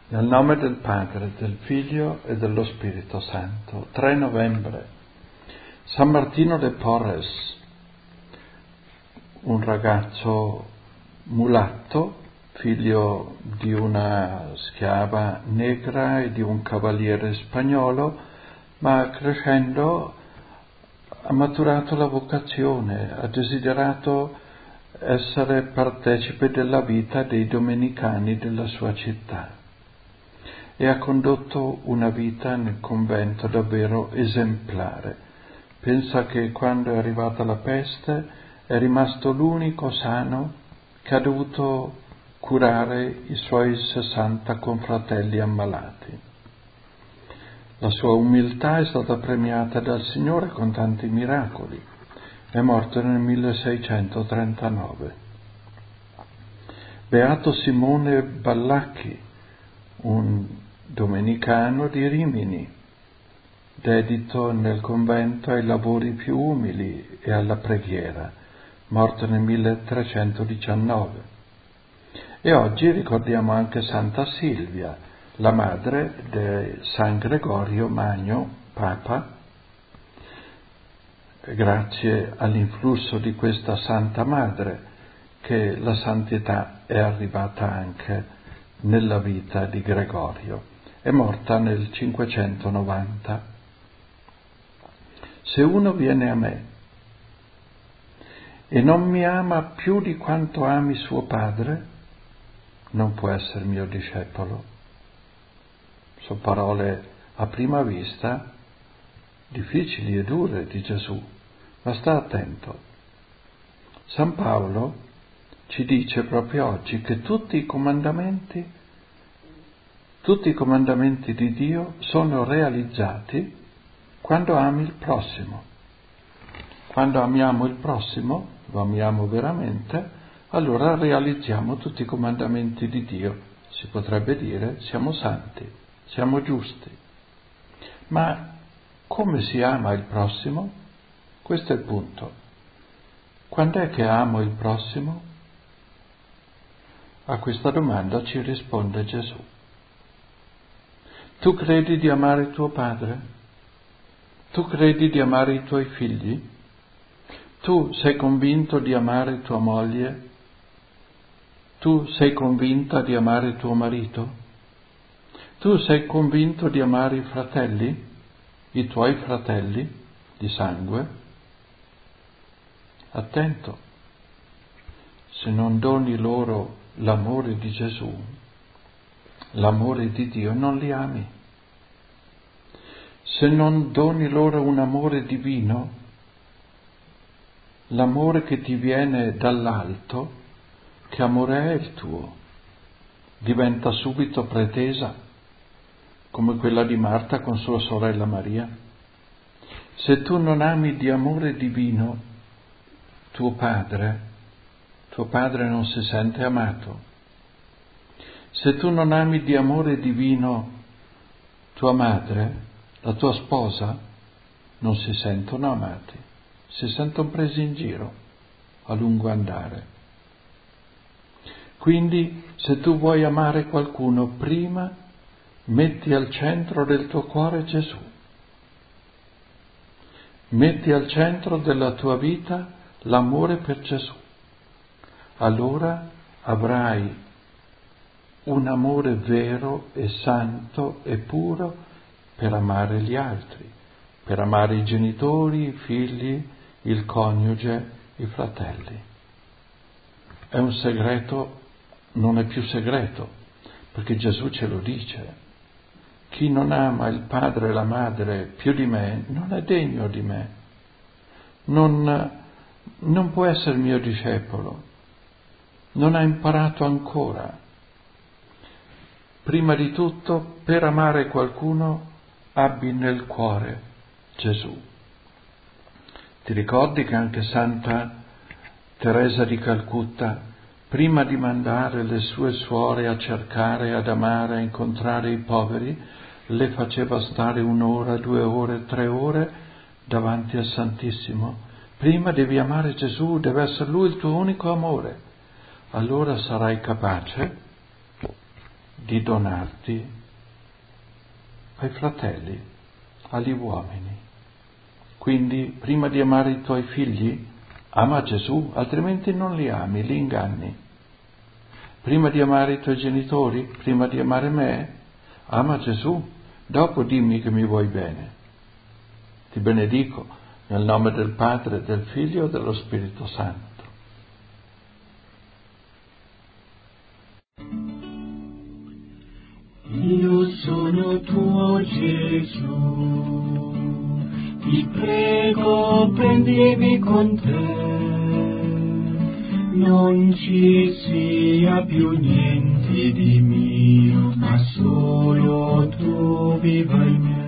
Nel nome del Padre, del Figlio e dello Spirito Santo. 3 novembre. San Martino de Porres, un ragazzo mulatto, figlio di una schiava negra e di un cavaliere spagnolo, ma crescendo ha maturato la vocazione, ha desiderato essere partecipe della vita dei domenicani della sua città e ha condotto una vita nel convento davvero esemplare. Pensa che quando è arrivata la peste è rimasto l'unico sano che ha dovuto curare i suoi 60 confratelli ammalati. La sua umiltà è stata premiata dal Signore con tanti miracoli. È morto nel 1639. Beato Simone Ballacchi, un domenicano di Rimini, dedito nel convento ai lavori più umili e alla preghiera, morto nel 1319. E oggi ricordiamo anche Santa Silvia, la madre di San Gregorio Magno, Papa. Grazie all'influsso di questa Santa Madre che la santità è arrivata anche nella vita di Gregorio. È morta nel 590. Se uno viene a me e non mi ama più di quanto ami suo padre, non può essere mio discepolo. Sono parole a prima vista difficili e dure di Gesù, ma sta attento. San Paolo ci dice proprio oggi che tutti i comandamenti di Dio sono realizzati quando ami il prossimo. Quando amiamo il prossimo, lo amiamo veramente, allora realizziamo tutti i comandamenti di Dio. Si potrebbe dire siamo santi, siamo giusti. Ma come si ama il prossimo? Questo è il punto. Quando è che amo il prossimo? A questa domanda ci risponde Gesù. Tu credi di amare tuo padre? Tu credi di amare i tuoi figli? Tu sei convinto di amare tua moglie? Tu sei convinta di amare tuo marito? Tu sei convinto di amare i fratelli? I tuoi fratelli di sangue? Attento, se non doni loro l'amore di Gesù, l'amore di Dio, non li ami. Se non doni loro un amore divino, l'amore che ti viene dall'alto, che amore è il tuo? Diventa subito pretesa, come quella di Marta con sua sorella Maria. Se tu non ami di amore divino tuo padre non si sente amato. Se tu non ami di amore divino tua madre, la tua sposa, non si sentono amati, si sentono presi in giro a lungo andare. Quindi, se tu vuoi amare qualcuno, prima metti al centro del tuo cuore Gesù. Metti al centro della tua vita l'amore per Gesù. Allora avrai un amore vero e santo e puro per amare gli altri, per amare i genitori, i figli, il coniuge, i fratelli. È un segreto, non è più segreto, perché Gesù ce lo dice. Chi non ama il padre e la madre più di me non è degno di me, non può essere mio discepolo, non ha imparato ancora. Prima di tutto, per amare qualcuno, abbi nel cuore Gesù. Ti ricordi che anche Santa Teresa di Calcutta, prima di mandare le sue suore a cercare, ad amare, a incontrare i poveri, le faceva stare 1 ora, 2 ore, 3 ore davanti al Santissimo? Prima devi amare Gesù, deve essere Lui il tuo unico amore. Allora sarai capace di donarti ai fratelli, agli uomini. Quindi, prima di amare i tuoi figli, ama Gesù, altrimenti non li ami, li inganni. Prima di amare i tuoi genitori, prima di amare me, ama Gesù, dopo dimmi che mi vuoi bene. Ti benedico nel nome del Padre, del Figlio e dello Spirito Santo. Io sono tuo Gesù, ti prego prendimi con te, non ci sia più niente di mio, ma solo tu viva in me.